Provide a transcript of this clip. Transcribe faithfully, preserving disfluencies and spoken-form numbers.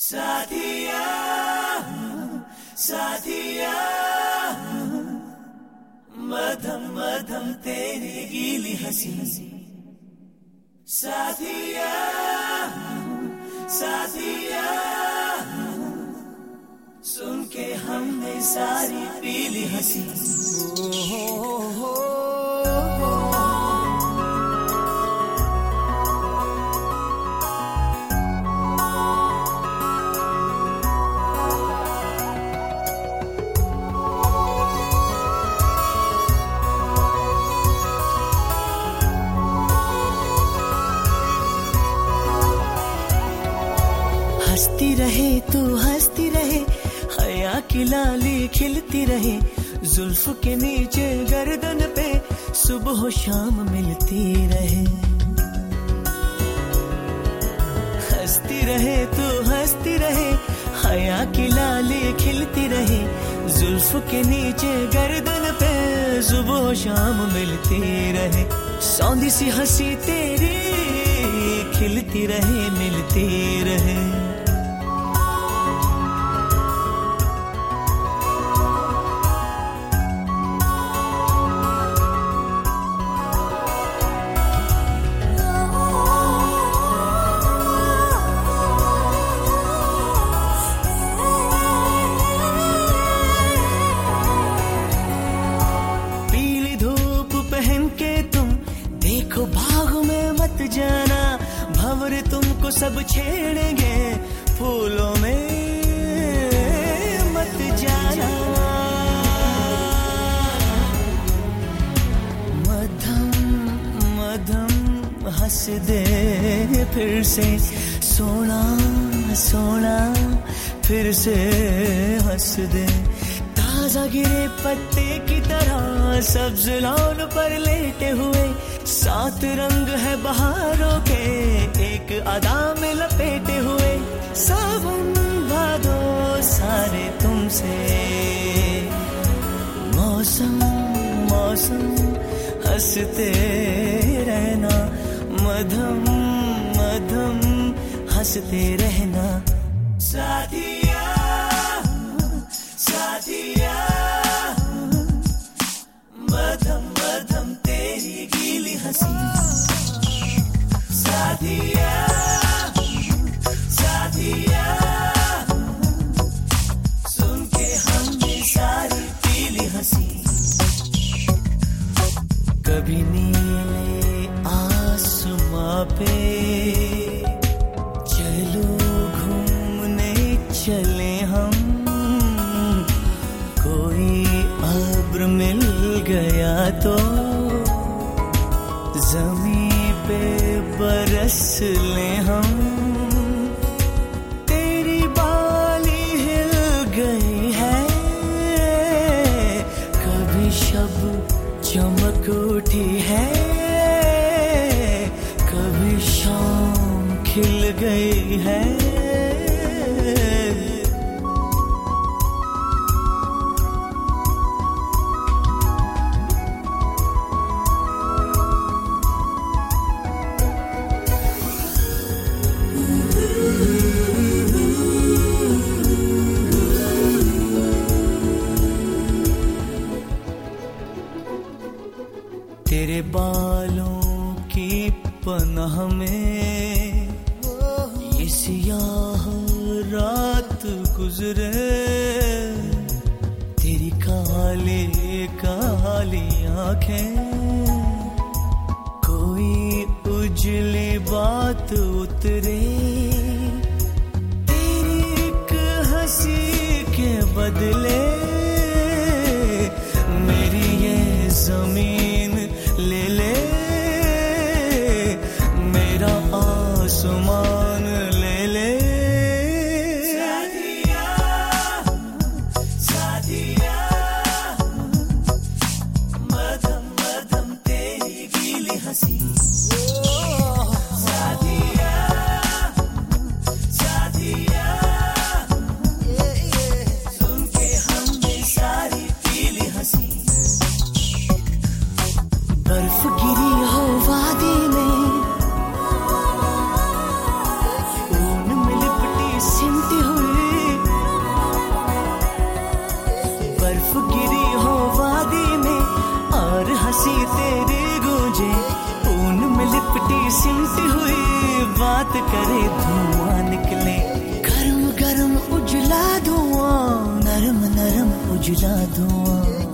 साथिया साथिया मधम मधम तेरी गीली हंसी साथिया साथिया सुन के हमने सारी पीली हंसी ओ हो हो हंसती रहे तू हंसती रहे हया की लाली खिलती रहे जुल्फ के नीचे गर्दन पे सुबह शाम मिलती रहे हंसती रहे तू हंसती रहे हया की लाली खिलती रहे जुल्फ के नीचे गर्दन पे सुबह शाम मिलती रहे सौंधी सी हंसी तेरी खिलती रहे मिलती रहे भाग में मत जाना भंवर तुमको सब छेड़ेंगे फूलों में मत जाना मधम मधम हंस दे फिर से सोना सोना फिर से हंस दे ताजा गिरे पत्ते की तरह सब्ज लॉन पर लेटे हुए सात रंग है बहारों के एक अदा में लपेटे हुए सावन भादो सारे तुमसे मौसम मौसम हंसते रहना मधम मधम हंसते रहना साथिया साथिया मधम मधम तेरी गीली हंसी साथिया साथिया सुन के हमने सारी पीली हंसी कभी नीले आसमां पे चलो घूमने चले हम कोई अब्र मिल गया तो ज़मीं पे बरस ले हम तेरी बाली हिल गई है कभी शब चमक उठी है कभी शाम खिल गई है तेरे बालों की पनाह में ये सियाह रात गुजरे तेरी काली काली आंखें कोई उजली बात उतरे तेरी एक हंसी के बदले मेरी ये जमीन ले ले मेरा आसमान ले ले साथिया साथिया मधम मधम तेरी गीली हंसी साथिया मोहब्बत करे धुआं निकले, गरम गरम उजला धुआं, नरम नरम उजला धुआं।